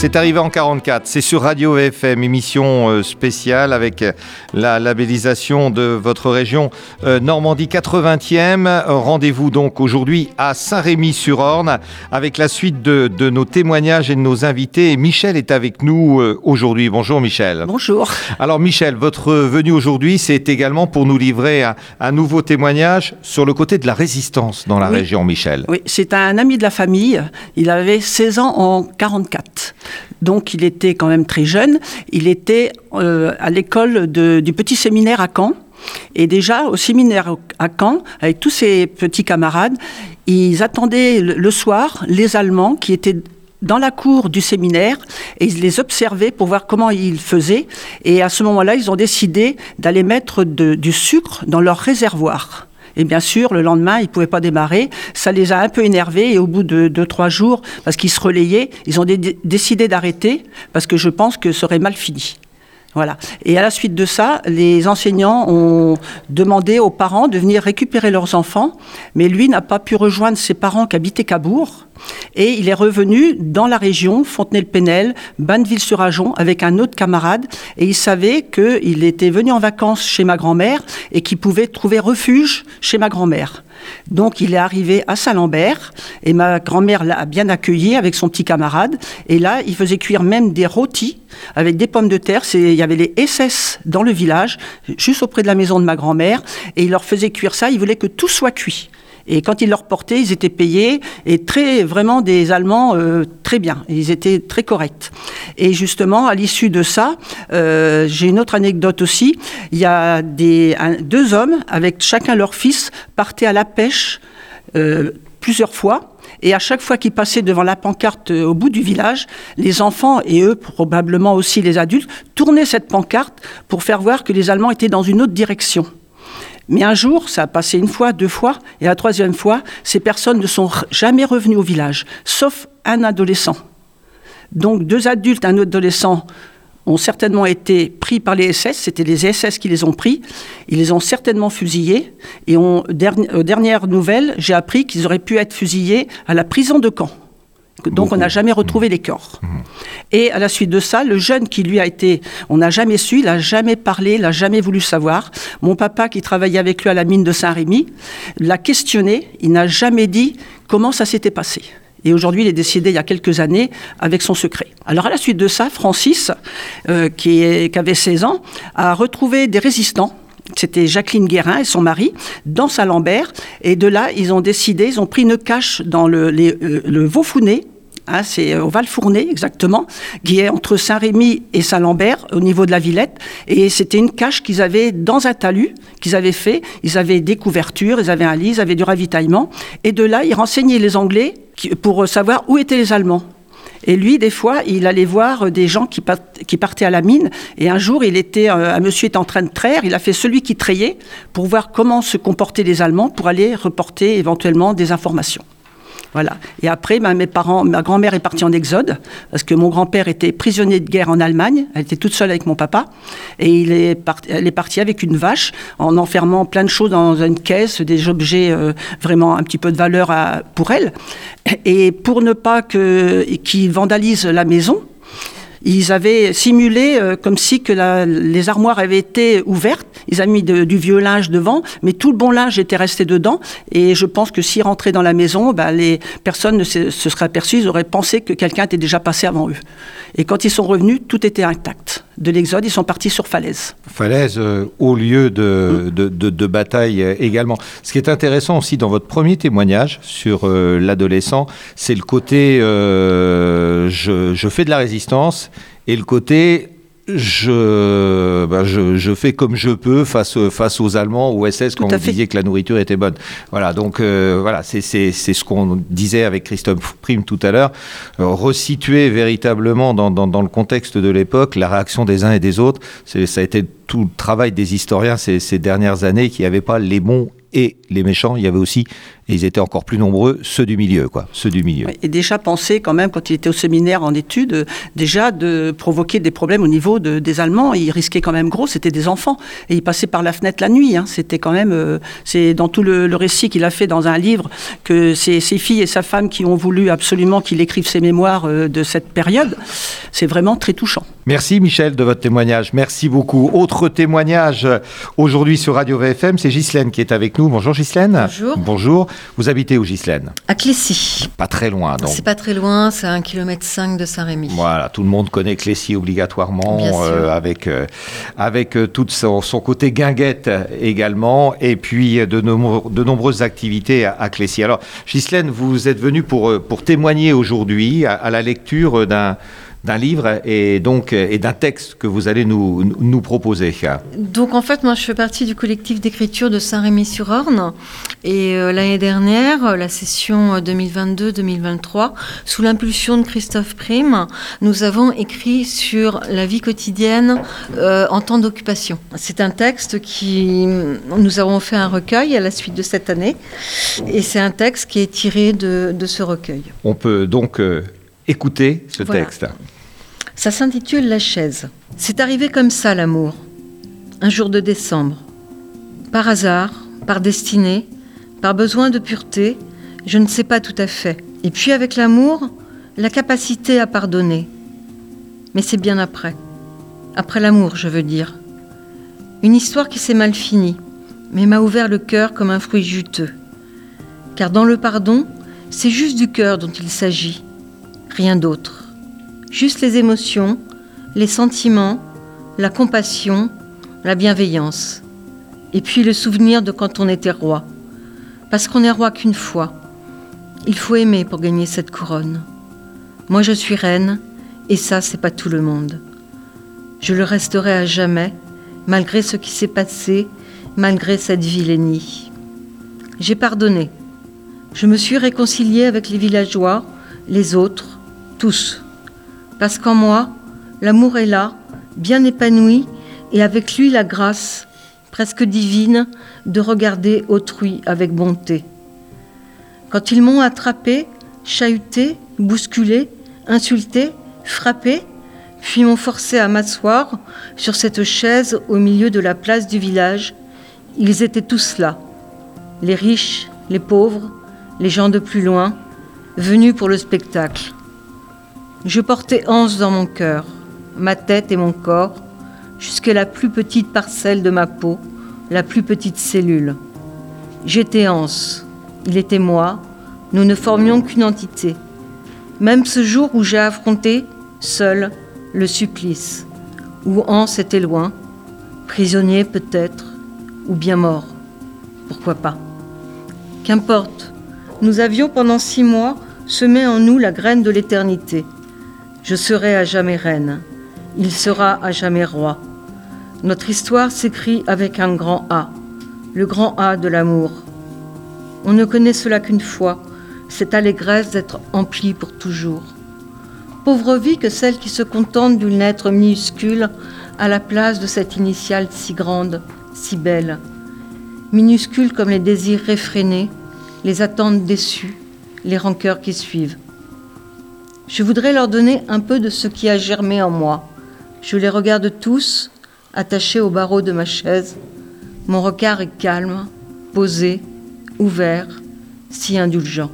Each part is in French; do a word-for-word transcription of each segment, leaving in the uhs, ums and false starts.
C'est arrivé en quarante-quatre, c'est sur Radio V F M, émission spéciale avec la labellisation de votre région Normandie quatre-vingtième. Rendez-vous donc aujourd'hui à Saint-Rémy-sur-Orne avec la suite de, de nos témoignages et de nos invités. Michel est avec nous aujourd'hui. Bonjour Michel. Bonjour. Alors Michel, votre venue aujourd'hui, c'est également pour nous livrer un, un nouveau témoignage sur le côté de la résistance dans la oui. région, Michel. Oui, c'est un ami de la famille. Il avait seize ans en quarante-quatre. Donc il était quand même très jeune. Il était euh, à l'école de, du petit séminaire à Caen. Et déjà, au séminaire à Caen, avec tous ses petits camarades, ils attendaient le soir les Allemands qui étaient dans la cour du séminaire et ils les observaient pour voir comment ils faisaient. Et à ce moment-là, ils ont décidé d'aller mettre de, du sucre dans leur réservoir. Et bien sûr, le lendemain, ils ne pouvaient pas démarrer. Ça les a un peu énervés et au bout de deux, trois jours, parce qu'ils se relayaient, ils ont dé- décidé d'arrêter parce que je pense que ça aurait mal fini. Voilà. Et à la suite de ça, les enseignants ont demandé aux parents de venir récupérer leurs enfants, mais lui n'a pas pu rejoindre ses parents qui habitaient Cabourg. Et il est revenu dans la région, Fontenay-le-Pénel, Banneville-sur-Ajon, avec un autre camarade. Et il savait qu'il était venu en vacances chez ma grand-mère et qu'il pouvait trouver refuge chez ma grand-mère. Donc il est arrivé à Saint-Lambert et ma grand-mère l'a bien accueilli avec son petit camarade. Et là, il faisait cuire même des rôtis avec des pommes de terre. C'est, il y avait les S S dans le village, juste auprès de la maison de ma grand-mère. Et il leur faisait cuire ça. Il voulait que tout soit cuit. Et quand ils leur portaient, ils étaient payés et très, vraiment des Allemands euh, très bien. Ils étaient très corrects. Et justement, à l'issue de ça, euh, j'ai une autre anecdote aussi. Il y a des, un, deux hommes avec chacun leur fils partaient à la pêche euh, plusieurs fois. Et à chaque fois qu'ils passaient devant la pancarte euh, au bout du village, les enfants, et eux probablement aussi les adultes, tournaient cette pancarte pour faire voir que les Allemands étaient dans une autre direction. Mais un jour, ça a passé une fois, deux fois, et la troisième fois, ces personnes ne sont jamais revenues au village, sauf un adolescent. Donc deux adultes, un adolescent ont certainement été pris par les S S, c'était les S S qui les ont pris, ils les ont certainement fusillés, et on, dernière, euh, dernière nouvelle, j'ai appris qu'ils auraient pu être fusillés à la prison de Caen. Donc Beaucoup. On n'a jamais retrouvé les corps. Mmh. Et à la suite de ça, le jeune qui lui a été, on n'a jamais su, il n'a jamais parlé, il n'a jamais voulu savoir. Mon papa qui travaillait avec lui à la mine de Saint-Rémy l'a questionné, il n'a jamais dit comment ça s'était passé. Et aujourd'hui, il est décédé il y a quelques années avec son secret. Alors à la suite de ça, Francis, euh, qui, est, qui avait seize ans, a retrouvé des résistants. C'était Jacqueline Guérin et son mari, dans Saint-Lambert. Et de là, ils ont décidé, ils ont pris une cache dans le, les, euh, le Vaufournet, hein, c'est au Val-Fournet exactement, qui est entre Saint-Rémy et Saint-Lambert, au niveau de la Villette. Et c'était une cache qu'ils avaient dans un talus, qu'ils avaient fait. Ils avaient des couvertures, ils avaient un lit, ils avaient du ravitaillement. Et de là, ils renseignaient les Anglais pour savoir où étaient les Allemands. Et lui, des fois, il allait voir des gens qui, part, qui partaient à la mine. Et un jour, il était, un monsieur était en train de traire. Il a fait celui qui trayait pour voir comment se comportaient les Allemands pour aller reporter éventuellement des informations. Voilà. Et après, ben, mes parents, ma grand-mère est partie en exode parce que mon grand-père était prisonnier de guerre en Allemagne. Elle était toute seule avec mon papa. Et il est part, elle est partie avec une vache en enfermant plein de choses dans une caisse, des objets euh, vraiment un petit peu de valeur à, pour elle. Et pour ne pas que, qu'ils vandalisent la maison, ils avaient simulé euh, comme si que la, les armoires avaient été ouvertes. Ils avaient mis de, du vieux linge devant, mais tout le bon linge était resté dedans. Et je pense que s'ils rentraient dans la maison, ben, les personnes ne se, se seraient aperçues, ils auraient pensé que quelqu'un était déjà passé avant eux. Et quand ils sont revenus, tout était intact. De l'exode, ils sont partis sur Falaise. Falaise, euh, au lieu de, de, de, de bataille euh, également. Ce qui est intéressant aussi dans votre premier témoignage sur euh, l'adolescent, c'est le côté euh, je, je fais de la résistance et le côté je, ben je, je fais comme je peux face, face aux Allemands, aux S S, quand vous disiez que la nourriture était bonne. Voilà, donc euh, voilà, c'est, c'est, c'est ce qu'on disait avec Christophe Prime tout à l'heure. Euh, resituer véritablement dans, dans, dans le contexte de l'époque la réaction des uns et des autres. C'est, ça a été tout le travail des historiens ces, ces dernières années, qui n'avaient pas les bons et les méchants, il y avait aussi Et ils étaient encore plus nombreux, ceux du milieu, quoi, ceux du milieu. Et déjà pensé quand même, quand il était au séminaire en études, déjà de provoquer des problèmes au niveau de, des Allemands. Ils risquaient quand même gros, c'était des enfants. Et ils passaient par la fenêtre la nuit. Hein. C'était quand même, euh, c'est dans tout le, le récit qu'il a fait dans un livre, que c'est ses filles et sa femme qui ont voulu absolument qu'il écrive ses mémoires euh, de cette période. C'est vraiment très touchant. Merci Michel de votre témoignage, merci beaucoup. Autre témoignage aujourd'hui sur Radio V F M, c'est Ghislaine qui est avec nous. Bonjour Ghislaine. Bonjour. Bonjour. Vous habitez où Ghislaine ? À Clécy. Pas très loin donc. C'est pas très loin, c'est à un kilomètre cinq de Saint-Rémy. Voilà, tout le monde connaît Clécy obligatoirement, euh, avec, euh, avec euh, tout son, son côté guinguette également, et puis de, nombre, de nombreuses activités à, à Clécy. Alors Ghislaine, vous êtes venue pour, pour témoigner aujourd'hui à, à la lecture d'un... d'un livre et donc et d'un texte que vous allez nous, nous proposer. Donc en fait, moi je fais partie du collectif d'écriture de Saint-Rémy-sur-Orne et euh, l'année dernière, la session deux mille vingt-deux deux mille vingt-trois, sous l'impulsion de Christophe Prime, nous avons écrit sur la vie quotidienne euh, en temps d'occupation. C'est un texte qui... Nous avons fait un recueil à la suite de cette année et c'est un texte qui est tiré de, de ce recueil. On peut donc euh, écouter ce voilà. texte. Ça s'intitule « La chaise ». C'est arrivé comme ça, l'amour. Un jour de décembre. Par hasard, par destinée, par besoin de pureté, je ne sais pas tout à fait. Et puis avec l'amour, la capacité à pardonner. Mais c'est bien après. Après l'amour, je veux dire. Une histoire qui s'est mal finie, mais m'a ouvert le cœur comme un fruit juteux. Car dans le pardon, c'est juste du cœur dont il s'agit. Rien d'autre. Juste les émotions, les sentiments, la compassion, la bienveillance. Et puis le souvenir de quand on était roi. Parce qu'on n'est roi qu'une fois. Il faut aimer pour gagner cette couronne. Moi je suis reine, et ça c'est pas tout le monde. Je le resterai à jamais, malgré ce qui s'est passé, malgré cette vilainie. J'ai pardonné. Je me suis réconciliée avec les villageois, les autres, tous. Parce qu'en moi, l'amour est là, bien épanoui, et avec lui la grâce, presque divine, de regarder autrui avec bonté. Quand ils m'ont attrapé, chahuté, bousculé, insulté, frappé, puis m'ont forcé à m'asseoir sur cette chaise au milieu de la place du village, ils étaient tous là, les riches, les pauvres, les gens de plus loin, venus pour le spectacle. Je portais Anse dans mon cœur, ma tête et mon corps, jusqu'à la plus petite parcelle de ma peau, la plus petite cellule. J'étais Anse, il était moi, nous ne formions qu'une entité. Même ce jour où j'ai affronté, seul, le supplice, où Anse était loin, prisonnier peut-être, ou bien mort, pourquoi pas. Qu'importe, nous avions pendant six mois semé en nous la graine de l'éternité. Je serai à jamais reine, il sera à jamais roi. Notre histoire s'écrit avec un grand A, le grand A de l'amour. On ne connaît cela qu'une fois, cette allégresse d'être emplie pour toujours. Pauvre vie que celle qui se contente d'une lettre minuscule à la place de cette initiale si grande, si belle. Minuscule comme les désirs réfrénés, les attentes déçues, les rancœurs qui suivent. Je voudrais leur donner un peu de ce qui a germé en moi. Je les regarde tous, attachés au barreau de ma chaise. Mon regard est calme, posé, ouvert, si indulgent.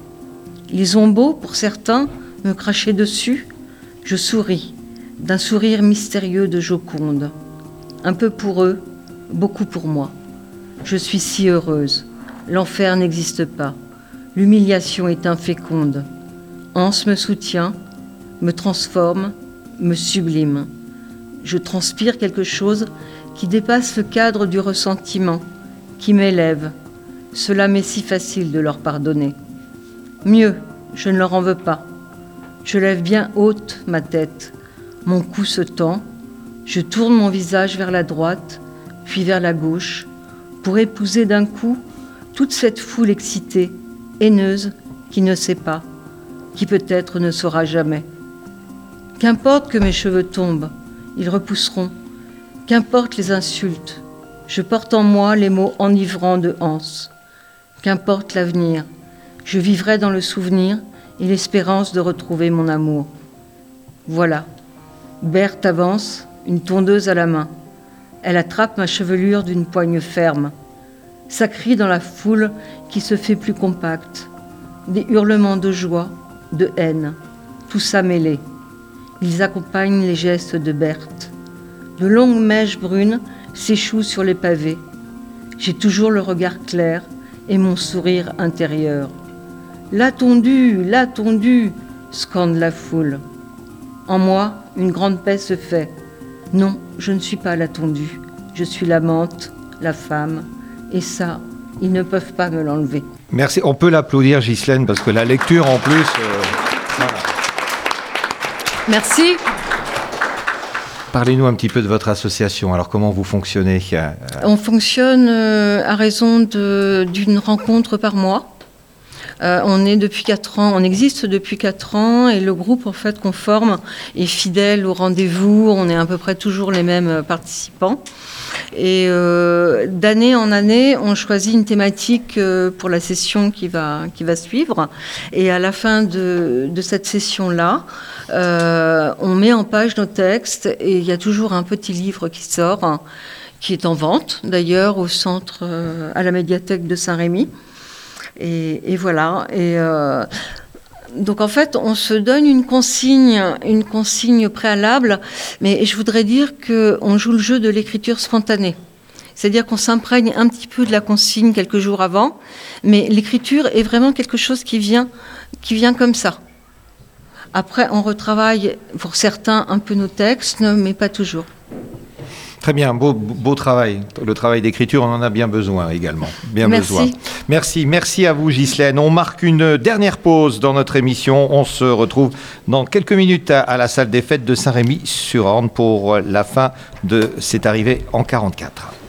Ils ont beau, pour certains, me cracher dessus. Je souris, d'un sourire mystérieux de Joconde. Un peu pour eux, beaucoup pour moi. Je suis si heureuse. L'enfer n'existe pas. L'humiliation est inféconde. Anse me soutient, me transforme, me sublime. Je transpire quelque chose qui dépasse le cadre du ressentiment, qui m'élève. Cela m'est si facile de leur pardonner. Mieux, je ne leur en veux pas. Je lève bien haute ma tête. Mon cou se tend. Je tourne mon visage vers la droite, puis vers la gauche, pour épouser d'un coup toute cette foule excitée, haineuse, qui ne sait pas, qui peut-être ne saura jamais. Qu'importe que mes cheveux tombent, ils repousseront. Qu'importe les insultes, je porte en moi les mots enivrants de Anse. Qu'importe l'avenir, je vivrai dans le souvenir et l'espérance de retrouver mon amour. Voilà, Berthe avance, une tondeuse à la main. Elle attrape ma chevelure d'une poigne ferme. Ça crie dans la foule qui se fait plus compacte. Des hurlements de joie, de haine, tout ça mêlé. Ils accompagnent les gestes de Berthe. De longues mèches brunes s'échouent sur les pavés. J'ai toujours le regard clair et mon sourire intérieur. « La tondue, la tondue !» scande la foule. En moi, une grande paix se fait. Non, je ne suis pas la tondue. Je suis l'amante, la femme. Et ça, ils ne peuvent pas me l'enlever. Merci. On peut l'applaudir, Ghislaine, parce que la lecture, en plus... Euh, voilà. Merci. Parlez-nous un petit peu de votre association. Alors, comment vous fonctionnez ? On fonctionne euh, à raison de, d'une rencontre par mois. Euh, on est depuis quatre ans, on existe depuis quatre ans et le groupe en fait qu'on forme est fidèle au rendez-vous. On est à peu près toujours les mêmes participants. Et euh, d'année en année, on choisit une thématique euh, pour la session qui va, qui va suivre. Et à la fin de, de cette session-là, euh, on met en page nos textes et il y a toujours un petit livre qui sort, hein, qui est en vente d'ailleurs au centre, euh, à la médiathèque de Saint-Rémy. Et, et voilà. Et euh, donc en fait, on se donne une consigne, une consigne préalable, mais je voudrais dire qu'on joue le jeu de l'écriture spontanée. C'est-à-dire qu'on s'imprègne un petit peu de la consigne quelques jours avant, mais l'écriture est vraiment quelque chose qui vient, qui vient comme ça. Après, on retravaille pour certains un peu nos textes, mais pas toujours. Très bien, beau, beau travail. Le travail d'écriture, on en a bien besoin également. Bien Merci. besoin. Merci. Merci à vous, Ghislaine. On marque une dernière pause dans notre émission. On se retrouve dans quelques minutes à, à la salle des fêtes de Saint-Rémy-sur-Orne pour la fin de C'est arrivé en quarante-quatre.